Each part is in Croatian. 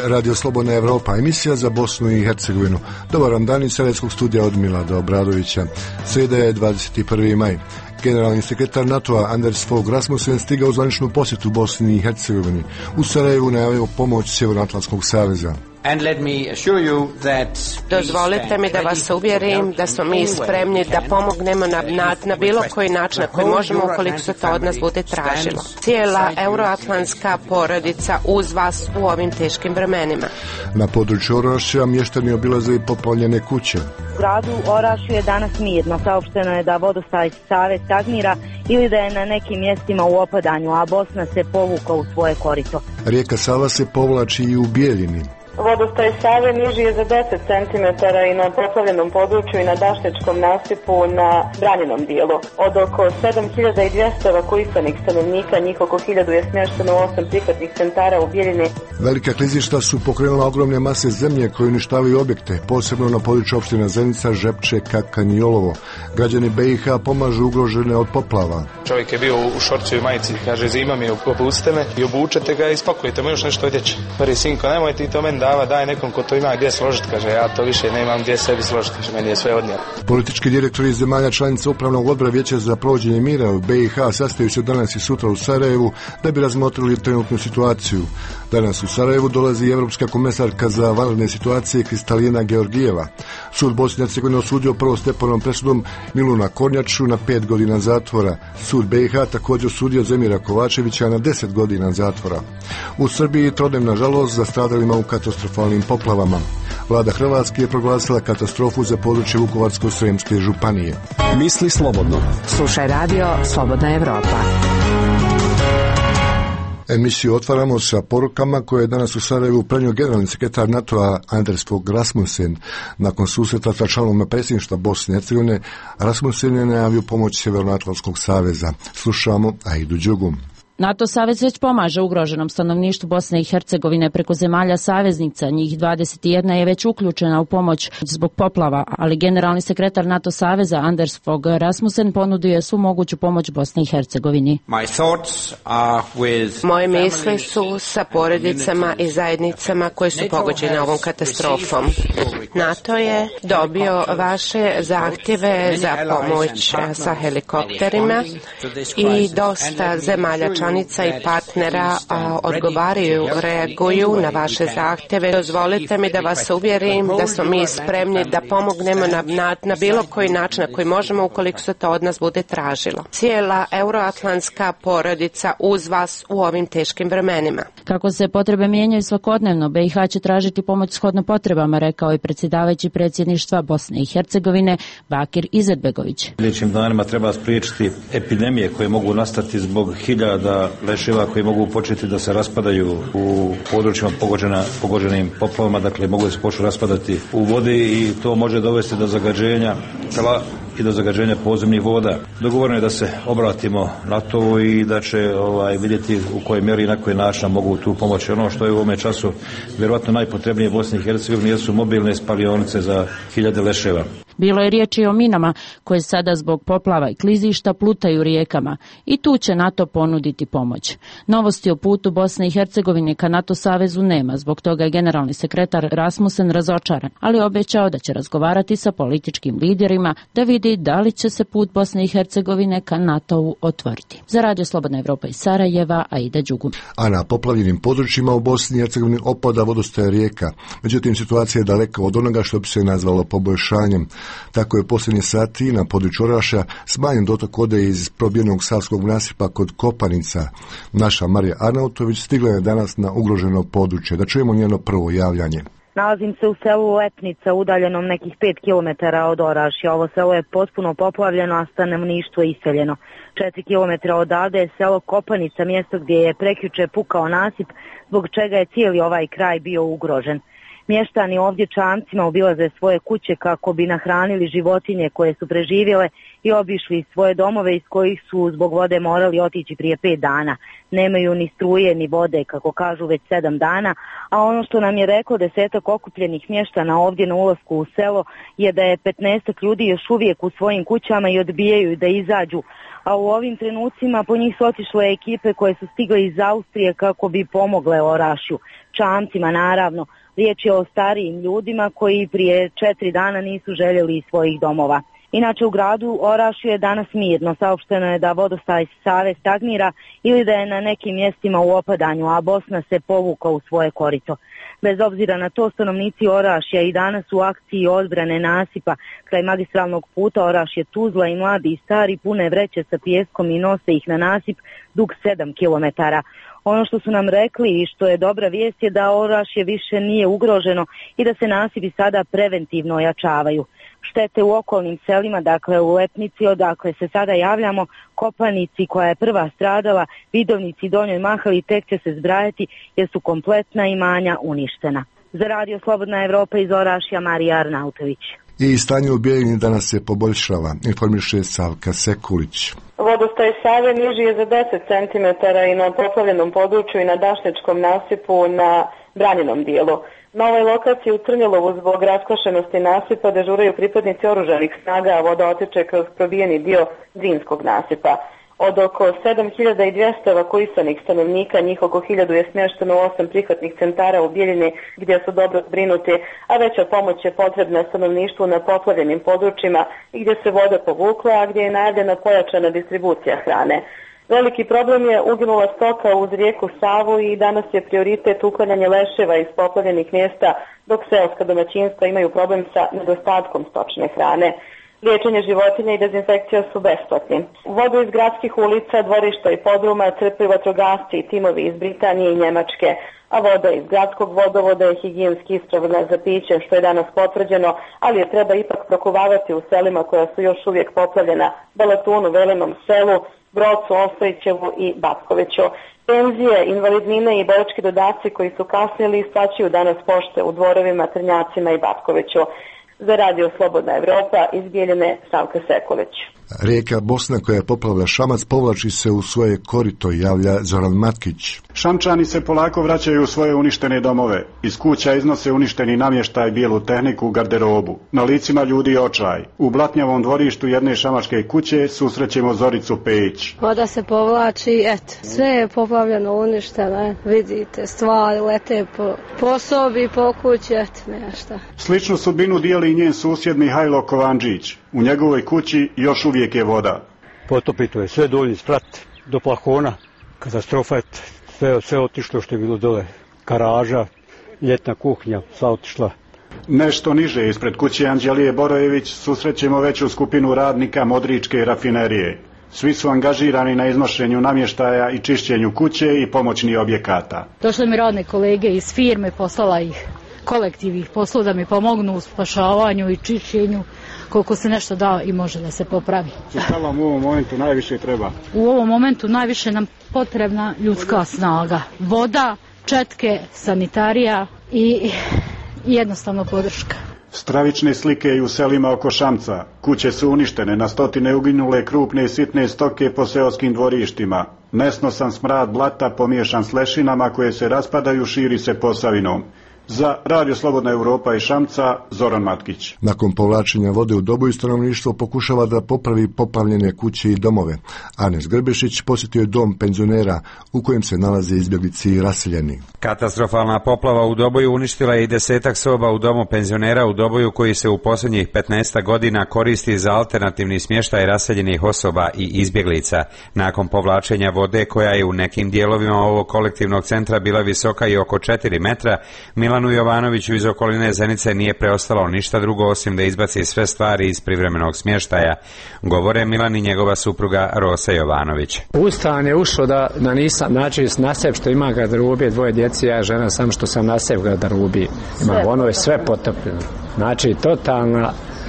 Radio Slobodna Evropa, emisija za Bosnu i Hercegovinu. Dobar vam dan iz Sarajevskog studija od Milada Obradovića. Srijeda je 21. maj. Generalni sekretar NATO-a Anders Fogh Rasmussen stigao u zvaničnu posjetu Bosni i Hercegovini. U Sarajevu najavio pomoć Sjevernoatlantskog saveza. Dozvolite mi da vas uvjerim da smo mi spremni da pomognemo na bilo koji način na koji možemo ukoliko se to od nas bude tražilo. Cijela euroatlantska porodica uz vas u ovim teškim vremenima. Na području Orašja mještani obilaze i poplavljene kuće. U gradu Orašju je danas mirno. Saopšteno je da vodostaj Save stagnira ili da je na nekim mjestima u opadanju, a Bosna se povukla u svoje korito. Rijeka Sava se povlači i u Bijeljini. Vodostaj Save niži je za 10 cm i na poplavljenom području i na Dašničkom nasipu na branjenom dijelu. Od oko 7200 evakuisanih stanovnika, njih oko 1000 je smješteno u 8 prihvatnih centara u Bijeljini. Velika klizišta su pokrenula ogromne mase zemlje koje uništavaju objekte, posebno na području opština Zenica, Žepče, Kakanj i Olovo. Građani BiH pomažu ugrožene od poplava. Čovjek je bio u šorcu i majici, kaže zima mi je, opustite me i obučete ga i spakujte mu još nešto odjeće. Prvi sinko, nemojte i to meni daj nekom ko to ima gdje složiti, kaže ja to više nemam gdje sebi složiti, kaže meni je sve odnijelo. Politički direktori zemalja članica Upravnog odbora Vijeća za provođenje mira u BiH sastaju se danas i sutra u Sarajevu da bi razmotrili trenutnu situaciju. Danas u Sarajevu dolazi evropska komesarka za vanredne situacije Kristalina Georgijeva. Sud Bosne i Hercegovine osudio prvostepenom presudom Miluna Kornjaču na 5 godina zatvora. Sud BiH također osudio Zemira Kovačevića na 10 godina zatvora. U Srbiji trodnevna žalost za stradalima u katastrofalnim poplavama. Vlada Hrvatske je proglasila katastrofu za područje Vukovarsko-srijemske županije. Misli slobodno. Slušaj radio Slobodna Evropa. Emisiju otvaramo sa porukama koje je danas u Sarajevu prenio generalni sekretar NATO-a Anders Fogh Rasmussen. Nakon susreta sa članovima predsjedništva Bosne i Hercegovine, Rasmussen je najavio pomoć Sjevernoatlantskog saveza. Slušamo Aidu Đugu. NATO savez već pomaže ugroženom stanovništvu Bosne i Hercegovine preko zemalja saveznica, njih 21 je već uključena u pomoć zbog poplava, ali generalni sekretar NATO saveza Anders Fogh Rasmussen ponudio je svu moguću pomoć Bosni i Hercegovini. Moje misli su sa porodicama i zajednicama koje su pogođene ovom katastrofom. NATO je dobio vaše zahtjeve za pomoć sa helikopterima i dosta zemalja članica i partnera reaguju na vaše zahtjeve. Dozvolite mi da vas uvjerim da smo mi spremni da pomognemo na bilo koji način na koji možemo ukoliko se to od nas bude tražilo. Cijela euroatlantska porodica uz vas u ovim teškim vremenima. Kako se potrebe mijenjaju svakodnevno, BiH će tražiti pomoć shodno potrebama, rekao je predsjedavajući predsjedništva Bosne i Hercegovine Bakir Izetbegović. Sljedećim danima treba spriječiti epidemije koje mogu nastati zbog hiljada leševa koji mogu početi da se raspadaju u područjima pogođenim poplavama, dakle mogu da se počnu raspadati u vodi i to može dovesti do zagađenja tla i do zagađenja podzemnih voda. Dogovoreno je da se obratimo NATO i da će vidjeti u kojoj mjeri i na koji način mogu tu pomoći. Ono što je u ovome času vjerojatno najpotrebnije Bosni i Hercegovini jesu mobilne spalionice za hiljade leševa. Bilo je riječi o minama koje sada zbog poplava i klizišta plutaju rijekama i tu će NATO ponuditi pomoć. Novosti o putu Bosne i Hercegovine ka NATO savezu nema, zbog toga je generalni sekretar Rasmussen razočaran, ali obećao da će razgovarati sa političkim liderima da vidi da li će se put Bosne i Hercegovine ka NATO-u otvoriti. Za Radio Slobodna Evropa iz Sarajeva, Aida Đugu. A na poplavljenim područjima u Bosni i Hercegovini opada vodostaj rijeka. Međutim, situacija je daleka od onoga što bi se nazvalo poboljšanjem. Tako je posljednje sati na području Orašja smanjen dotok vode iz probijenog savskog nasipa kod Kopanica. Naša Marija Arnautović stigla je danas na ugroženo područje. Da čujemo njeno prvo javljanje. Nalazim se u selu Lepnica, udaljenom nekih 5 km od Orašja. Ovo selo je potpuno poplavljeno, a stanovništvo je iseljeno. 4 km odavde je selo Kopanica, mjesto gdje je prekjuče pukao nasip, zbog čega je cijeli ovaj kraj bio ugrožen. Mještani ovdje čamcima obilaze svoje kuće kako bi nahranili životinje koje su preživjele i obišli svoje domove iz kojih su zbog vode morali otići prije 5 dana. Nemaju ni struje ni vode, kako kažu, već 7 dana, a ono što nam je reklo 10 okupljenih mještana ovdje na ulasku u selo je da je 15 ljudi još uvijek u svojim kućama i odbijaju da izađu, a u ovim trenucima po njih su otišle ekipe koje su stigle iz Austrije kako bi pomogle Orašju. Čamcima, naravno. Riječ je o starijim ljudima koji prije 4 dana nisu željeli iz svojih domova. Inače, u gradu Orašju je danas mirno. Saopšteno je da vodostaj Save stagnira ili da je na nekim mjestima u opadanju, a Bosna se povukla u svoje korito. Bez obzira na to, stanovnici Orašja i danas u akciji odbrane nasipa kraj magistralnog puta Orašje-Tuzla i mladi i stari pune vreće sa pijeskom i nose ih na nasip dug 7 kilometara. Ono što su nam rekli i što je dobra vijest je da Orašje više nije ugroženo i da se nasipi sada preventivno ojačavaju. Štete u okolnim selima, dakle u Lepnici, odakle se sada javljamo, Kopanici koja je prva stradala, Vidovnici i Donjoj Mahali tek će se zbrajati jer su kompletna imanja uništena. Za Radio Slobodna Evropa iz Orašja, Marija Arnautović. I stanje u Bijeljini danas se poboljšava, informiše Savka Sekulić. Vodostaj Save niži je za 10 cm i na poplavljenom području i na Dašničkom nasipu na Braninom dijelu. Na ovoj lokaciji u Crnjelovu zbog raskošenosti nasipa dežuraju pripadnici oružanih snaga, a voda otiče kroz probijeni dio Drinskog nasipa. Od oko 7200 evakuisanih stanovnika, njih oko 1000 je smješteno u 8 prihvatnih centara u Bijeljini gdje su dobro zbrinuti, a veća pomoć je potrebna stanovništvu na poplavljenim područjima i gdje se voda povukla, a gdje je najavljena pojačana distribucija hrane. Veliki problem je uginula stoka uz rijeku Savu i danas je prioritet uklanjanje leševa iz poplavljenih mjesta, dok seoska domaćinstva imaju problem sa nedostatkom stočne hrane. Liječenje životinja i dezinfekcija su besplatni. Vodu iz gradskih ulica, dvorišta i podruma crpaju vatrogasci i timovi iz Britanije i Njemačke, a voda iz gradskog vodovoda je higijenski ispravna za piće, što je danas potvrđeno, ali je treba ipak prokuvavati u selima koja su još uvijek poplavljena: Balatunu, Velinom selu, Brocu, Ostojićevu i Batkoviću. Penzije, invalidnine i borački dodaci koji su kasnili isplaćuju danas pošte u Dvorovima, Trnjacima i Batkoviću. Za Radio Slobodna Evropa iz Bijeljine, Savka Sekulić. Rijeka Bosna koja je poplavila Šamac povlači se u svoje korito, javlja Zoran Matkić. Šamčani se polako vraćaju u svoje uništene domove. Iz kuća iznose uništeni namještaj, bijelu tehniku, garderobu. Na licima ljudi očaj. U blatnjavom dvorištu jedne šamačke kuće susrećemo Zoricu Pejić. Voda se povlači, sve je poplavljeno, uništeno, vidite, stvari lete po sobi, po kući, nešto. Sličnu sudbinu dijeli i njen susjed Mihajlo Kovanđić. U njegovoj kući još uvijek je voda. Potopito je sve dolje, sprat do plafona, katastrofa je, sve otišlo što je bilo dole, garaža, ljetna kuhinja, sva otišla. Nešto niže ispred kuće Anđelije Borojević susrećemo veću skupinu radnika Modričke rafinerije. Svi su angažirani na iznošenju namještaja i čišćenju kuće i pomoćnih objekata. Došle mi radne kolege iz firme, poslala ih kolektivnih poslova da mi pomognu u spašavanju i čišćenju koliko se nešto da i može da se popravi. Šta vam u ovom momentu najviše treba? U ovom momentu najviše nam potrebna ljudska snaga. Voda, četke, sanitarija i jednostavno podrška. Stravične slike i u selima oko Šamca. Kuće su uništene, na stotine uginule krupne i sitne stoke po seoskim dvorištima. Nesnosan smrad blata pomiješan s lešinama koje se raspadaju širi se Posavinom. Za Radio Slobodna Evropa i Šamca, Zoran Matkić. Nakon povlačenja vode u Doboju stanovništvo pokušava da popravi poplavljene kuće i domove. Anes Grbešić posjetio je dom penzionera u kojem se nalaze izbjeglici i raseljeni. Katastrofalna poplava u Doboju uništila je i 10 soba u domu penzionera u Doboju koji se u posljednjih 15 godina koristi za alternativni smještaj raseljenih osoba i izbjeglica. Nakon povlačenja vode koja je u nekim dijelovima ovog kolektivnog centra bila visoka i oko 4 metra, Milanu Jovanoviću iz okoline Zenice nije preostalo ništa drugo osim da izbaci sve stvari iz privremenog smještaja. Govore Milan i njegova supruga Rosa Jovanović. U stan je ušlo da nisam, znači na sebe što ima garderobe, 2 djece, ja žena sam što sam na sebe garderobi. Ono je sve potopljeno. Znači totalna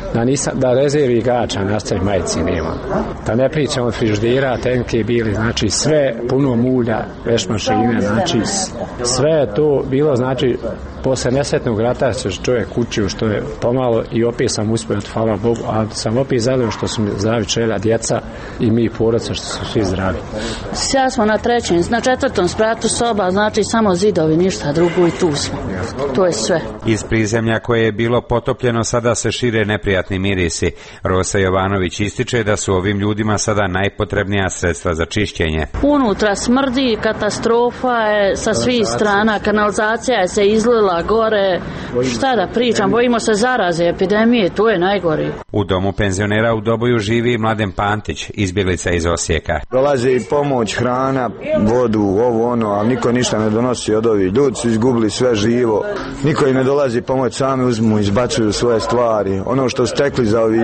da rezervi gača nastavi majici nema. Da ne pričamo od frižidera, tenke bili, znači sve puno mulja, veš mašine, znači sve je to bilo, znači posle nesretnog rata se čovjek učio što je pomalo i opet sam uspio, hvala Bogu, a sam opet zadovoljan što su mi zdravi čelja, djeca i mi porodica što su svi zdravi. Sada smo na 3., na 4. spratu soba, znači samo zidovi, ništa drugo i tu smo. To je sve. Iz prizemlja koje je bilo potopljeno sada se šire neprijatni mirisi. Rosa Jovanović ističe da su ovim ljudima sada najpotrebnija sredstva za čišćenje. Unutra smrdi, katastrofa je sa svih strana, kanalizacija je se izlila gore, šta da pričam, bojimo se zaraze, epidemije, to je najgori. U domu penzionera u Doboju živi Mladen Pantić, izbjeglica iz Osijeka. Dolaze i pomoć, hrana, vodu, ovo ono, ali niko ništa ne donosi od ovih. Ljudi su izgubili sve živo, niko im ne dolazi pomoć, sami uzmu, izbacuju svoje stvari. Ono što stekli za ovih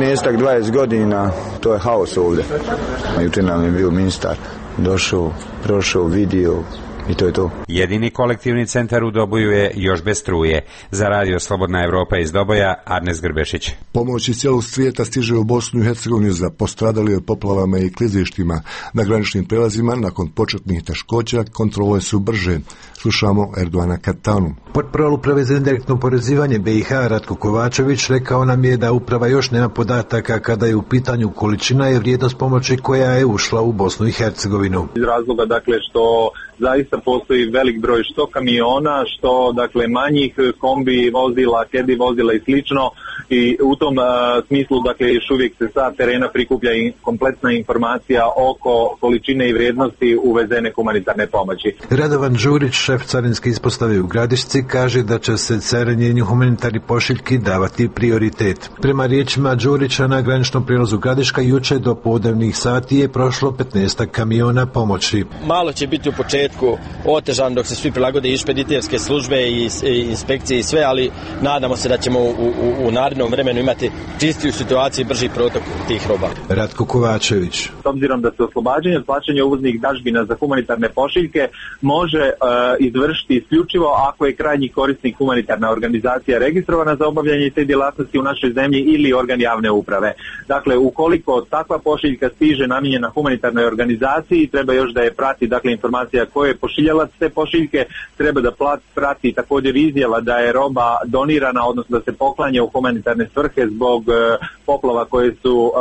15-20 godina, to je haos ovdje. Jučer nam je bio ministar, došao, prošao, vidio, i to je to. Jedini kolektivni centar u Doboju je još bez struje. Za radio Slobodna Evropa iz Doboja, Arnes Grbešić. Pomoć iz cijelog svijeta stiže u Bosnu i Hercegovinu za postradali od poplavama i klizištima. Na graničnim prelazima, nakon početnih teškoća, kontrole su brže. Slušamo Erdoana Katanu. Portparol Uprave za indirektno oporezivanje BiH Ratko Kovačević rekao nam je da uprava još nema podataka kada je u pitanju količina i vrijednost pomoći koja je ušla u Bosnu i Hercegovinu. Iz razloga dakle što zaista postoji velik broj što kamiona, što dakle manjih kombi vozila, kedi vozila i slično, i u tom smislu dakle još uvijek se sa terena prikuplja i kompletna informacija oko količine i vrijednosti uvezene humanitarne pomoći. Radovan Đurić, šef carinske ispostave u Gradišci, kaže da će se carinjenju humanitarnih pošiljki davati prioritet. Prema riječima Đurića, na graničnom prijelazu Gradiška juče do podnevnih sati je prošlo 15 kamiona pomoći. Malo će biti u početku otežan dok se svi prilagode i špediterske službe i inspekcije i sve, ali nadamo se da ćemo u narednom vremenu imati čistiju situaciju i brži protok tih roba. Ratko Kovačević. S obzirom da se oslobađanje od plaćanja uvoznih dažbina za humanitarne pošiljke može izvršiti isključivo ako je krajnji korisnik humanitarna organizacija registrovana za obavljanje te djelatnosti u našoj zemlji ili organ javne uprave. Dakle, ukoliko takva pošiljka stiže namijenjena humanitarnoj organizaciji, treba još da je prati dakle informacija ko je pošiljalac te pošiljke, treba da prati također izjava da je roba donirana, odnosno da se poklanja u humanitarne svrhe zbog poplava koje su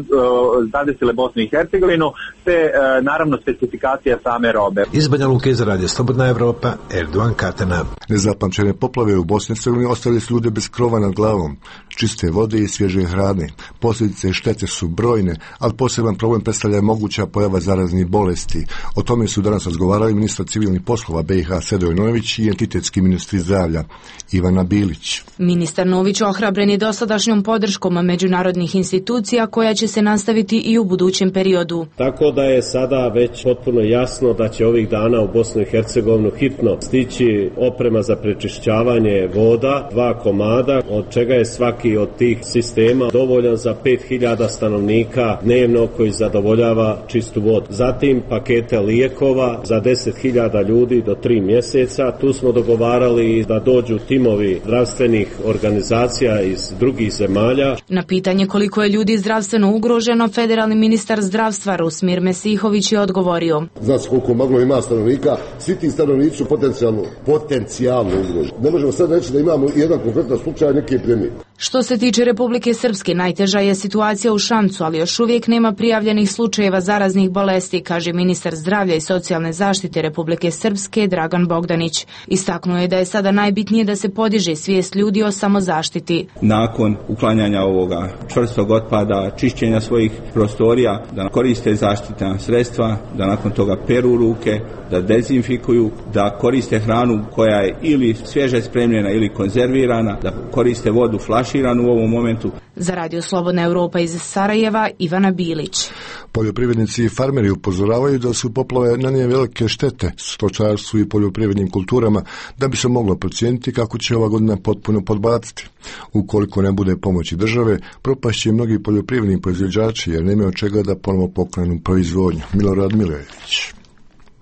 zadesile Bosnu i Hercegovinu, te naravno specifikacija same robe. Iz Banja Luke za radio Slobodna Evropa, Erdoan Katana. Nezapamćene poplave u Bosni i Hercegovini ostavili su ljude bez krova nad glavom, čiste vode i svježe hrane. Posljedice i štete su brojne, ali poseban problem predstavlja moguća pojava zaraznih bolesti. O tome su danas razgovarali ministar civilnih poslova BiH Sedoje Nović i entitetski ministri zdravlja Ivana Bilić. Ministar Nović ohrabren je dosadašnjom podrškom međunarodnih institucija koja će se nastaviti i u budućem periodu. Tako da je sada već potpuno jasno da će ovih dana u Bosnu i Hercegovinu hitno stići oprema za prečišćavanje voda, 2 komada, od čega je svaki od tih sistema dovoljan za 5000 stanovnika dnevno koji zadovoljava čistu vodu. Zatim pakete lijekova za 10.000 ljudi do 3 mjeseca. Tu smo dogovarali da dođu timovi zdravstvenih organizacija iz drugih zemalja. Na pitanje koliko je ljudi zdravstveno ugroženo, federalni ministar zdravstva Rusmir Mesihović je odgovorio. Zna se koliko maglo ima stanovnika, svi ti stanovnici su potencijalno ugroženi. Ne možemo sad reći da imamo jedan konkretan slučaj neke epidemije. Što se tiče Republike Srpske, najteža je situacija u Šamcu, ali još uvijek nema prijavljenih slučajeva zaraznih bolesti, kaže ministar zdravlja i socijalne zaštite Republike Srpske Dragan Bogdanić. Istaknuo je da je sada najbitnije da se podiže svijest ljudi o samozaštiti. Nakon uklanjanja ovoga čvrstog otpada, čišćenja svojih prostorija, da koriste zaštitna sredstva, da nakon toga peru ruke, da dezinfikuju, da koriste hranu koja je ili svježe spremljena ili konzervirana, da koriste vodu flaširanu u ovom momentu. Za radio Slobodna Evropa iz Sarajeva, Ivana Bilić. Poljoprivrednici i farmeri upozoravaju da su poplave nanijele velike štete stočarstvu i poljoprivrednim kulturama, da bi se moglo procijeniti kako će ova godina potpuno podbaciti. Ukoliko ne bude pomoći države, propašće mnogi poljoprivredni proizvođači jer nemaju od čega da ponovo pokrenu proizvodnju. Milorad Milojević.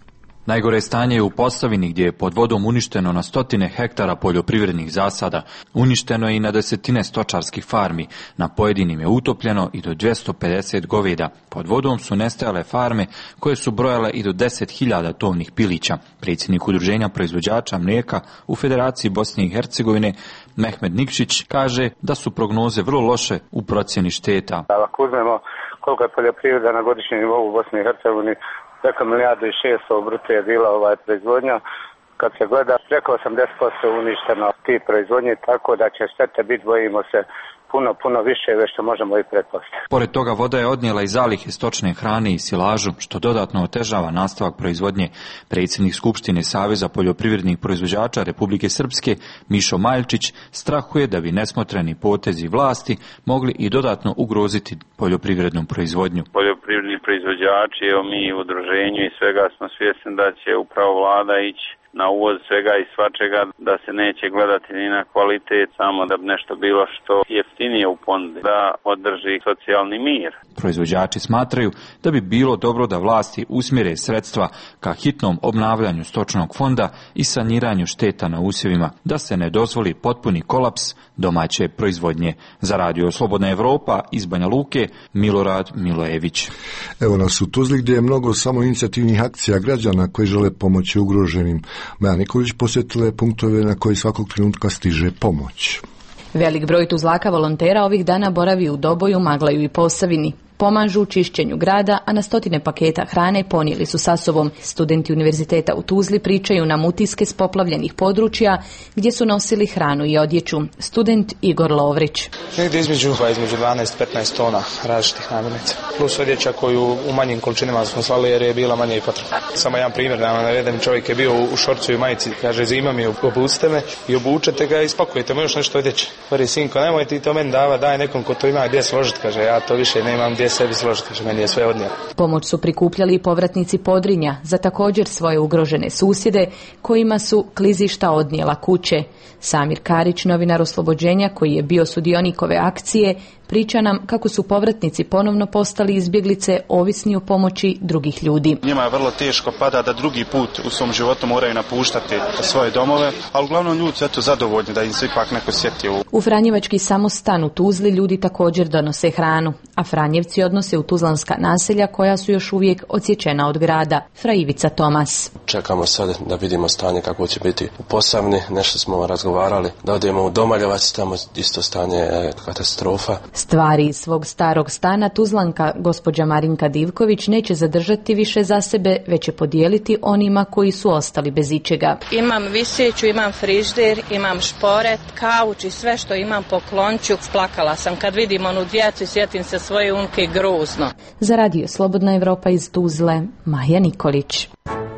Najgore je stanje u Posavini gdje je pod vodom uništeno na stotine hektara poljoprivrednih zasada, uništeno je i na desetine stočarskih farmi, na pojedinim je utopljeno i do 250 goveda. Pod vodom su nestajale farme koje su brojale i do 10.000 tovnih pilića. Predsjednik Udruženja proizvođača mlijeka u Federaciji Bosne i Hercegovine Mehmed Nikšić kaže da su prognoze vrlo loše u procjeni šteta. Ako uzmemo koliko je poljoprivreda na godišnjem nivou u Bosni i Hercegovini, preko 1.600.000 bruto je bila proizvodnja. Kad se gleda, preko 80% uništeno tih proizvodnje, tako da će štete biti, bojimo se, puno više već što možemo i pretpostaviti. Pored toga voda je odnijela i zalihe stočne hrane i silažu, što dodatno otežava nastavak proizvodnje. Predsjednik Skupštine Saveza poljoprivrednih proizvođača Republike Srpske Mišo Maljčić strahuje da bi nesmotreni potezi vlasti mogli i dodatno ugroziti poljoprivrednu proizvodnju. Poljoprivredni proizvođači, evo mi u udruženju i svega smo svjesni da će upravo vlada ići na uvoz svega i svačega, da se neće gledati ni na kvalitet, samo da bi nešto bilo što jeftinije u ponudi, da održi socijalni mir. Proizvođači smatraju da bi bilo dobro da vlasti usmjere sredstva ka hitnom obnavljanju stočnog fonda i saniranju šteta na usjevima, da se ne dozvoli potpuni kolaps domaće proizvodnje. Za Radio Slobodna Evropa iz Banja Luke, Milorad Milojević. Evo nas u Tuzli gdje je mnogo samoinicijativnih akcija građana koji žele pomoći ugroženim. Maja Nikolić posjetila je punktove na koji svakog trenutka stiže pomoć. Velik broj Tuzlaka volontera ovih dana boravi u Doboju, Maglaju i Posavini. Pomažu u čišćenju grada, a na stotine paketa hrane ponijeli su sa sobom. Studenti Univerziteta u Tuzli pričaju nam utiske s poplavljenih područja gdje su nosili hranu i odjeću. Student Igor Lovrić. Negdje između 12-15 tona različitih namirnica. Plus odjeća koju u manjim količinama smo slali jer je bila manje i potrebna. Samo jedan primjer, jedan čovjek je bio u šorcu i majici, kaže zima mi obucite me i obučete ga i spakujete mu još nešto odjeće. Pari sinko, nemoj ti to meni daj nekom ko to ima gdje složiti, kaže ja to više nemam gdje sebi složiti, kaže meni je sve odnijelo. Pomoć su prikupljali i povratnici Podrinja za također svoje ugrožene susjede kojima su klizišta odnijela kuće. Samir Karić, novinar Oslobođenja koji je bio sudionik ove akcije, priča nam kako su povratnici ponovno postali izbjeglice ovisni o pomoći drugih ljudi. Njima je vrlo teško pada da drugi put u svom životu moraju napuštati svoje domove, ali uglavnom ljudi su eto zadovoljni da im se ipak neko sjetio. U Franjevački samostan u Tuzli ljudi također donose hranu, a Franjevci odnose u tuzlanska naselja koja su još uvijek odsječena od grada. Fra Ivica Tomas. Čekamo sad da vidimo stanje kako će biti u Posavini, nešto smo razgovarali, da odemo u Domaljevac, tamo isto stanje katastrofa. Stvari iz svog starog stana Tuzlanka gospođa Marinka Divković neće zadržati više za sebe, već će podijeliti onima koji su ostali bez ičega. Imam viseću, imam frižder, imam šporet, kauč i sve što imam poklonču. Splakala sam kad vidim onu djecu i sjetim se svoje unke grozno. Za Radio Slobodna Evropa iz Tuzle, Maja Nikolić.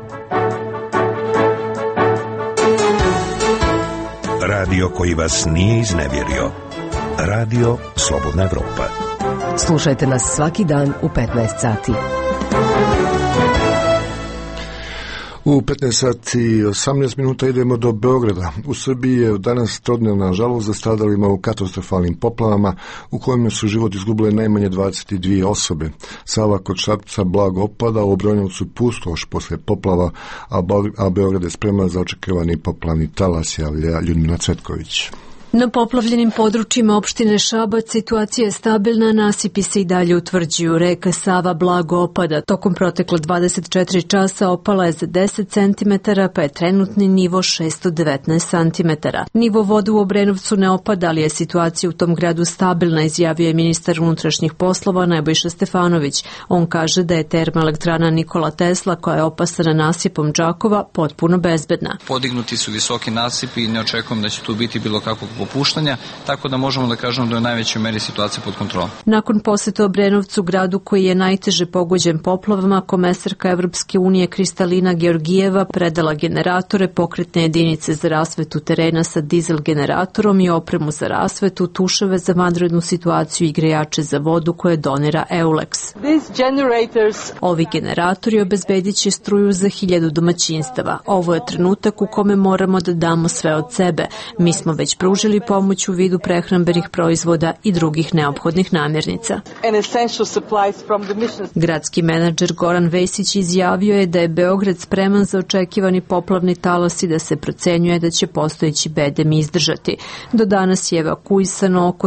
Radio koji vas nije iznevjerio. Radio Slobodna Evropa. Slušajte nas svaki dan u 15 sati. U 15 sati i 18 minuta idemo do Beograda. U Srbiji je danas trodnevna žalost za stradalima u katastrofalnim poplavama u kojima su život izgubile najmanje 22 osobe. Sava kod Šapca blago opada, u Obronjevcu pustoš posle poplava, a Beograd je spreman za očekivani poplavni talas, javlja Ljudmila Cvetković. Na poplavljenim područjima opštine Šabac situacija je stabilna, nasipi se i dalje utvrđuju. Reka Sava blago opada. Tokom protekle 24 časa opala je za 10 cm, pa je trenutni nivo 619 cm. Nivo vode u Obrenovcu ne opada, ali je situacija u tom gradu stabilna, izjavio je ministar unutrašnjih poslova Nebojša Stefanović. On kaže da je termoelektrana Nikola Tesla, koja je opasana nasipom Đakova, potpuno bezbedna. Podignuti su visoki nasipi i ne očekujem da će tu biti bilo kakvog popuštanja, tako da možemo da kažemo da je u najvećoj meri situacija pod kontrolom. Nakon posjeta Obrenovcu, gradu koji je najteže pogođen poplavama, komesarka Evropske unije Kristalina Georgijeva predala generatore, pokretne jedinice za rasvetu terena sa dizel generatorom i opremu za rasvetu, tuševe za vanrednu situaciju i grejače za vodu koje donira Eulex. Ovi generatori obezbedit će struju za 1000 domaćinstava. Ovo je trenutak u kome moramo da damo sve od sebe. Mi smo već pružili nudili pomoć u vidu prehrambenih proizvoda i drugih neophodnih namirnica. Gradski menadžer Goran Vesić izjavio je da je Beograd spreman za očekivani poplavni talas i da se procenjuje da će postojeći bedem izdržati. Do danas je evakuisano oko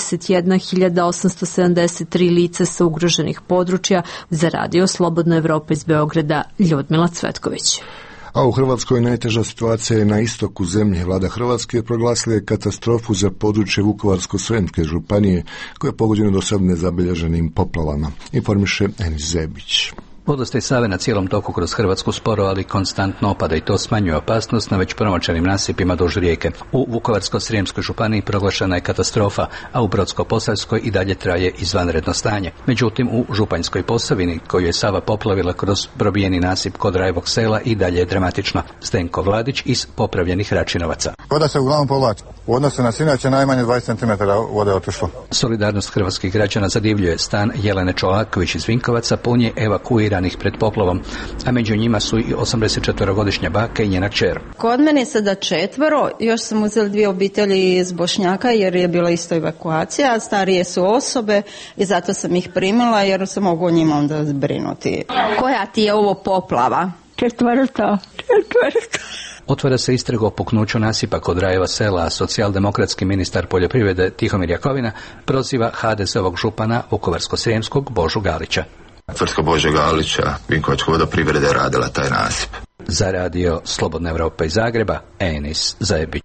31.873 lica sa ugroženih područja, za Radio Slobodna Evropa iz Beograda, Ljudmila Cvetković. A u Hrvatskoj najteža situacija je na istoku zemlje. Vlada Hrvatske proglasila je katastrofu za područje Vukovarsko-srijemske županije, koje je pogođeno do sad nezabilježenim poplavama. Informiše Enis Zebić. Vodostaj Save na cijelom toku kroz Hrvatsku sporo, ali konstantno opada i to smanjuje opasnost na već promočenim nasipima duž rijeke. U Vukovarsko-srijemskoj županiji proglašena je katastrofa, a u Brodsko-posavskoj i dalje traje izvanredno stanje. Međutim, u Županjskoj Posavini, koju je Sava poplavila kroz probijeni nasip kod Rajevog sela, i dalje je dramatično. Zdenko Vladić iz popravljenih Račinovaca. Voda se uglavnom povlači. U odnosu na sinoć je najmanje 20 cm vode otišlo. Solidarnost hrvatskih građana zadivljuje. Stan Jelene Čolaković iz Vinkovaca pun je evakuiranih pred poplavom, a među njima su i 84-godišnja baka i njena kćer. Kod mene sada 4, još sam uzeli 2 obitelji iz Bošnjaka jer je bila isto evakuacija, starije su osobe i zato sam ih primila jer se mogu o njima onda brinuti. Koja ti je ovo poplava? 4. Otvara se istraga o puknuću nasipa kod Rajeva sela, a socijaldemokratski ministar poljoprivrede Tihomir Jakovina proziva HDZ-ovog župana Vukovarsko-srijemskog Božu Galića. Tvrtka Bože Galića, Vinkovačka vodoprivreda, je radila taj nasip. Za Radio Slobodna Evropa iz Zagreba, Enis Zebić.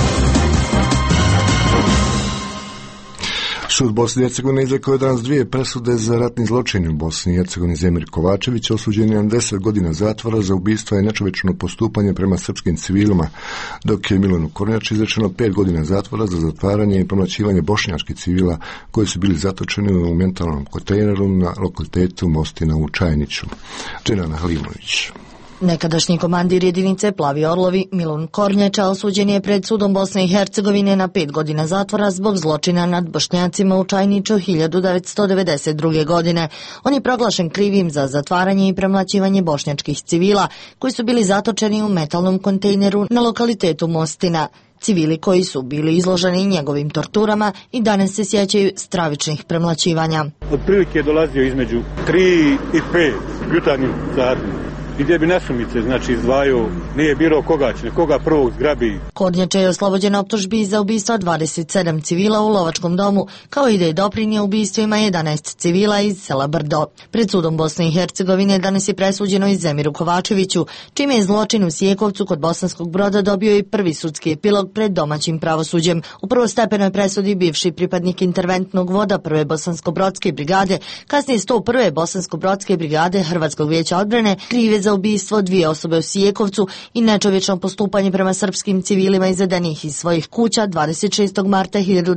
Sud Bosne i Hercegovine izrekao je danas 2 presude za ratni zločin u Bosni i Hercegovini. Zemir Kovačević osuđen je na 10 godina zatvora za ubistva i nečovečno postupanje prema srpskim civilima, dok je Milanu Kornjači izrečeno 5 godina zatvora za zatvaranje i premlaćivanje bošnjačkih civila koji su bili zatočeni u mentalnom kontejneru na lokalitetu Mostina u Čajniću. Dženana Halimović. Nekadašnji komandir jedinice Plavi Orlovi Milun Kornjača osuđen je pred sudom Bosne i Hercegovine na 5 godina zatvora zbog zločina nad Bošnjacima u Čajniću 1992. godine. On je proglašen krivim za zatvaranje i premlaćivanje bošnjačkih civila koji su bili zatočeni u metalnom kontejneru na lokalitetu Mostina. Civili koji su bili izloženi njegovim torturama i danas se sjećaju stravičnih premlaćivanja. Otprilike je dolazio između 3 i 5 jutarnjim satima. I gdje bi nasumice, znači, izdvajao, nije birao koga će, koga prvog zgrabi. Kornjača je oslobođen optužbi za ubistva 27 civila u Lovačkom domu, kao i da je doprinio ubistvima 11 civila iz sela Brdo. Pred sudom Bosne i Hercegovine danas je presuđeno i Zemiru Kovačeviću, čime je zločin u Sjekovcu kod Bosanskog Broda dobio i prvi sudski epilog pred domaćim pravosuđem. U prvostepenoj presudi bivši pripadnik interventnog voda prve Bosansko-brodske brigade, kasnije 101. Bosansko-brodske brigade Hrvatskog vijeća odbrane, krive za ubistvo 2 osobe u Sjekovcu i nečovječno postupanje prema srpskim civilima izvedenih iz svojih kuća 26. marta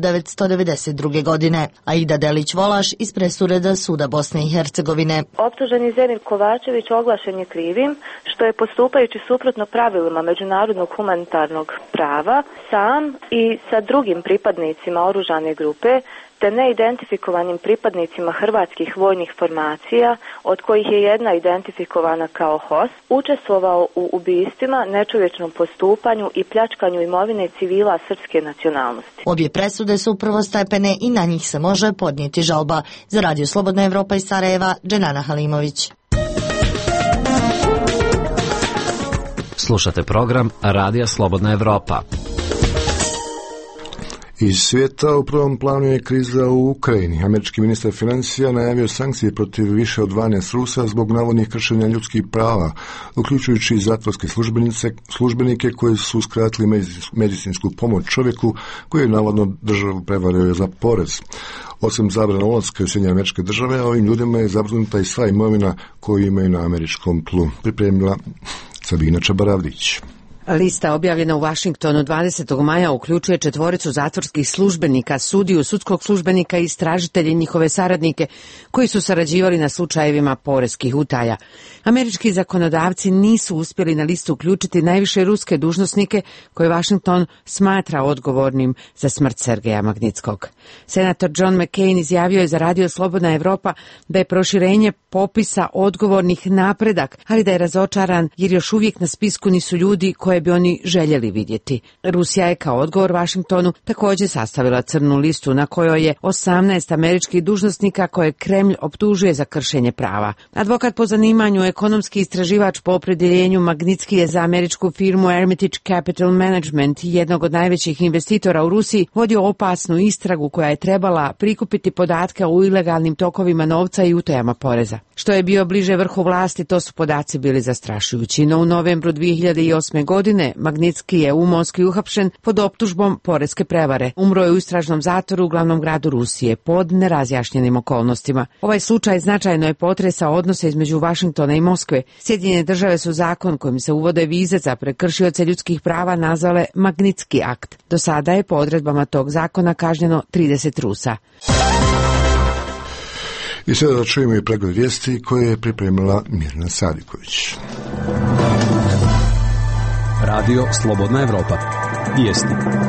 1992. godine. Aida Delić-Volaš iz presureda Suda Bosne i Hercegovine. Optuženi Zemir Kovačević oglašen je krivim što je, postupajući suprotno pravilima međunarodnog humanitarnog prava, sam i sa drugim pripadnicima oružane grupe te neidentifikovanim pripadnicima hrvatskih vojnih formacija, od kojih je jedna identifikovana kao HOS, učestvovao u ubistvima, nečovječnom postupanju i pljačkanju imovine civila srpske nacionalnosti. Obje presude su prvostepene i na njih se može podnijeti žalba. Za Radio Slobodna Evropa iz Sarajeva, Dženana Halimović. Slušate program Radija Slobodna Evropa. Iz svijeta u prvom planu je kriza u Ukrajini. Američki ministar financija najavio sankcije protiv više od 12 Rusa zbog navodnih kršenja ljudskih prava, uključujući zatvorske službenike koji su uskratili medicinsku pomoć čovjeku koji je navodno državu prevario za porez. Osim zabrane ulaska u Sjedinjene Američke Države, ovim ljudima je zamrznuta i sva imovina koju imaju na američkom tlu. Pripremila Sabina Čabaravdić. Lista objavljena u Vašingtonu 20. maja uključuje 4 zatvorskih službenika, sudiju, sudskog službenika i istražitelje i njihove saradnike koji su sarađivali na slučajevima poreskih utaja. Američki zakonodavci nisu uspjeli na listu uključiti najviše ruske dužnosnike koje Vašington smatra odgovornim za smrt Sergeja Magnitskog. Senator John McCain izjavio je za Radio Slobodna Evropa da je proširenje popisa odgovornih napredak, ali da je razočaran jer još uvijek na spisku nisu ljudi koje koje bi oni željeli vidjeti. Rusija je kao odgovor Vašingtonu također sastavila crnu listu na kojoj je 18 američkih dužnosnika koje Kremlj optužuje za kršenje prava. Advokat po zanimanju, ekonomski istraživač po opredjeljenju Magnitski je za američku firmu Hermitage Capital Management, jednog od najvećih investitora u Rusiji, vodio opasnu istragu koja je trebala prikupiti podatke o ilegalnim tokovima novca i utajama poreza. Što je bio bliže vrhu vlasti, to su podaci bili zastrašujući, no u novembru 2008. godine Magnitski je u Moskvi uhapšen pod optužbom poreske prevare. Umro je u istražnom zatvoru u glavnom gradu Rusije pod nerazjašnjenim okolnostima. Ovaj slučaj značajno je potresao odnose između Vašingtona i Moskve. Sjedinjene države su zakon kojim se uvode vize za prekršioce ljudskih prava nazvale Magnitski akt. Do sada je po odredbama tog zakona kažnjeno 30 Rusa. I sada da čujemo i pregled vijesti koje je pripremila Mirna Sadiković. Radio Slobodna Evropa. Vijesti.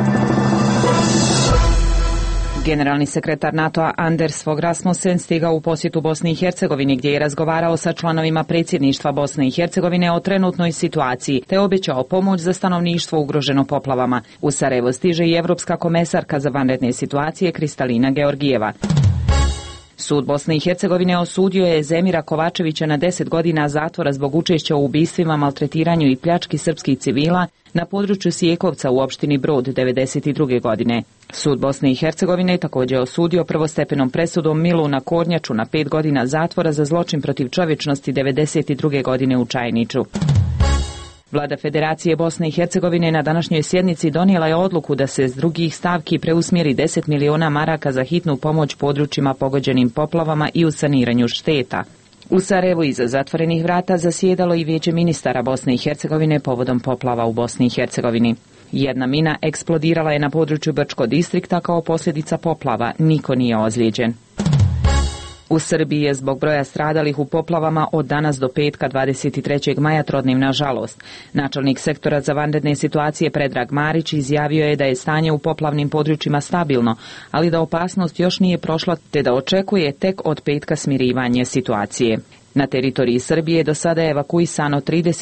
Generalni sekretar NATO-a Anders Fogh Rasmussen stigao u posjetu Bosni i Hercegovini gdje je razgovarao sa članovima predsjedništva Bosne i Hercegovine o trenutnoj situaciji te obećao pomoć za stanovništvo ugroženo poplavama. U Sarajevo stiže i evropska komesarka za vanredne situacije Kristalina Georgijeva. Sud Bosne i Hercegovine osudio je Zemira Kovačevića na 10 godina zatvora zbog učešća u ubistvima, maltretiranju i pljački srpskih civila na području Sijekovca u opštini Brod 1992. godine. Sud Bosne i Hercegovine također osudio prvostepenom presudom Miluna Kornjaču na 5 godina zatvora za zločin protiv čovječnosti 1992. godine u Čajniču. Vlada Federacije Bosne i Hercegovine na današnjoj sjednici donijela je odluku da se s drugih stavki preusmjeri 10 miliona maraka za hitnu pomoć područjima pogođenim poplavama i u saniranju šteta. U Sarajevu iza zatvorenih vrata zasjedalo i Vijeće ministara Bosne i Hercegovine povodom poplava u Bosni i Hercegovini. Jedna mina eksplodirala je na području Brčko distrikta kao posljedica poplava, niko nije ozlijeđen. U Srbiji je zbog broja stradalih u poplavama od danas do petka 23. maja trodnim nažalost. Načelnik sektora za vanredne situacije Predrag Marić izjavio je da je stanje u poplavnim područjima stabilno, ali da opasnost još nije prošla te da očekuje tek od petka smirivanje situacije. Na teritoriji Srbije do sada je evakuisano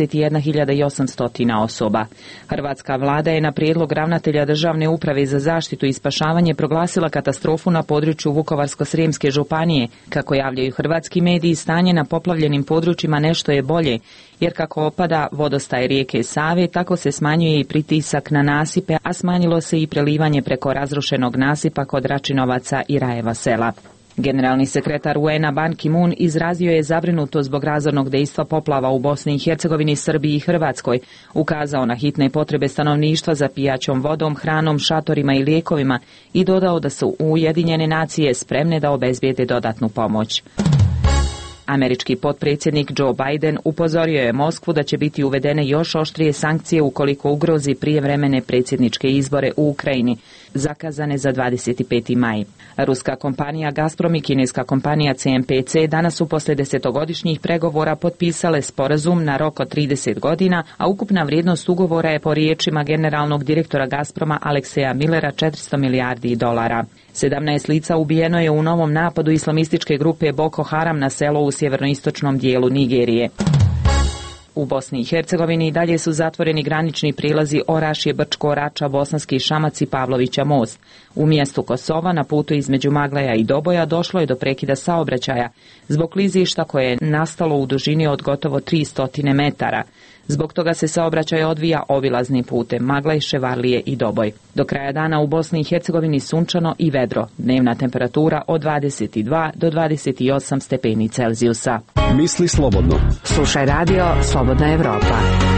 31.800 osoba. Hrvatska vlada je na prijedlog ravnatelja Državne uprave za zaštitu i spašavanje proglasila katastrofu na području Vukovarsko-srijemske županije. Kako javljaju hrvatski mediji, stanje na poplavljenim područjima nešto je bolje, jer kako opada vodostaj rijeke Save, tako se smanjuje i pritisak na nasipe, a smanjilo se i prelivanje preko razrušenog nasipa kod Račinovaca i Rajeva sela. Generalni sekretar UN-a Ban Ki-moon izrazio je zabrinutost zbog razornog dejstva poplava u Bosni i Hercegovini, Srbiji i Hrvatskoj, ukazao na hitne potrebe stanovništva za pijaćom vodom, hranom, šatorima i lijekovima i dodao da su Ujedinjene nacije spremne da obezbijede dodatnu pomoć. Američki potpredsjednik Joe Biden upozorio je Moskvu da će biti uvedene još oštrije sankcije ukoliko ugrozi prijevremene predsjedničke izbore u Ukrajini, zakazane za 25. maj. Ruska kompanija Gazprom i kineska kompanija CMPC danas su poslije 10-godišnjih pregovora potpisale sporazum na rok od 30 godina, a ukupna vrijednost ugovora je po riječima generalnog direktora Gazproma Alekseja Millera $400 milijardi. 17 lica ubijeno je u novom napadu islamističke grupe Boko Haram na selo u sjevernoistočnom dijelu Nigerije. U Bosni i Hercegovini i dalje su zatvoreni granični prilazi Orašje, Brčko, Rača, Bosanski Šamac i Pavlovića most. U mjestu Kosova na putu između Maglaja i Doboja došlo je do prekida saobraćaja zbog klizišta koje je nastalo u dužini od gotovo 300 metara. Zbog toga se saobraćaj odvija obilaznim putem Maglaj, Ševarlije i Doboj. Do kraja dana u Bosni i Hercegovini sunčano i vedro. Dnevna temperatura od 22 do 28 stepeni Celzijusa. Misli slobodno. Slušaj radio Slobodna Evropa.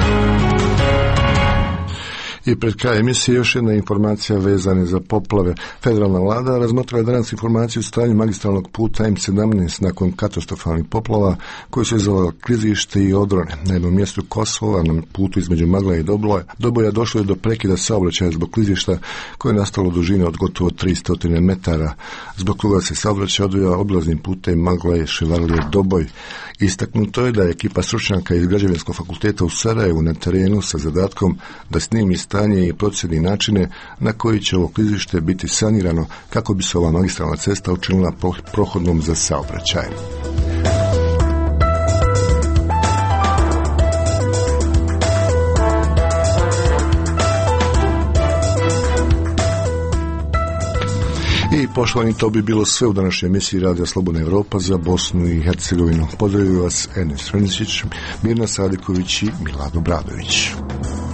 I pred kraj emisije još jedna informacija vezana za poplave. Federalna vlada razmotrila je danas informaciju o stanju magistralnog puta M17 nakon katastrofalnih poplava koji su izazvali klizište i odrone. Na jednom mjestu Kosova, na putu između Maglaja i Doboja, došlo je do prekida saobraćaja zbog klizišta koje je nastalo u dužini od gotovo 300 metara. Zbog toga se saobraćaj odvija obilaznim putem Maglaje, Ševarlije, Doboj. Istaknuto je da je ekipa stručnjaka iz Građevinskog fakulteta u Sarajevu na terenu sa zadatkom da snimi stanje i procjeni načine na koji će ovo klizište biti sanirano kako bi se ova magistralna cesta učinila prohodnom za saobraćaj. I poštovani, to bi bilo sve u današnjoj emisiji Radija Slobodna Evropa za Bosnu i Hercegovinu. Pozdravljaju vas Enes Frnicić, Mirna Sadiković i Milado Bradović.